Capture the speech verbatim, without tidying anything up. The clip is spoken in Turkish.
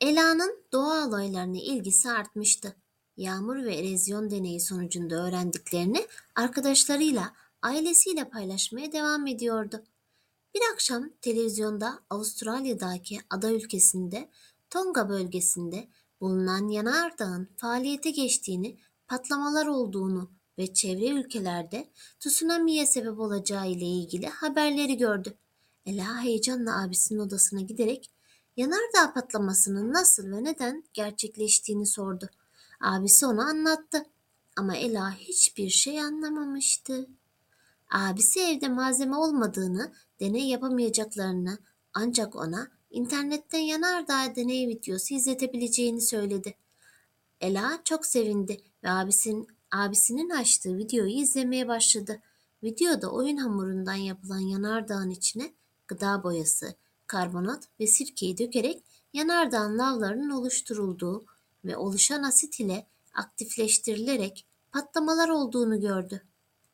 Ela'nın doğa olaylarına ilgisi artmıştı. Yağmur ve erozyon deneyi sonucunda öğrendiklerini arkadaşlarıyla, ailesiyle paylaşmaya devam ediyordu. Bir akşam televizyonda Avustralya'daki ada ülkesinde Tonga bölgesinde bulunan yanardağın faaliyete geçtiğini, patlamalar olduğunu ve çevre ülkelerde tsunami'ye sebep olacağı ile ilgili haberleri gördü. Ela heyecanla abisinin odasına giderek yanardağ patlamasının nasıl ve neden gerçekleştiğini sordu. Abisi ona anlattı ama Ela hiçbir şey anlamamıştı. Abisi evde malzeme olmadığını, deney yapamayacaklarını ancak ona internetten yanardağ deney videosu izletebileceğini söyledi. Ela çok sevindi ve abisinin, abisinin açtığı videoyu izlemeye başladı. Videoda oyun hamurundan yapılan yanardağın içine gıda boyası, karbonat ve sirkeyi dökerek yanardağın lavlarının oluşturulduğu ve oluşan asit ile aktifleştirilerek patlamalar olduğunu gördü.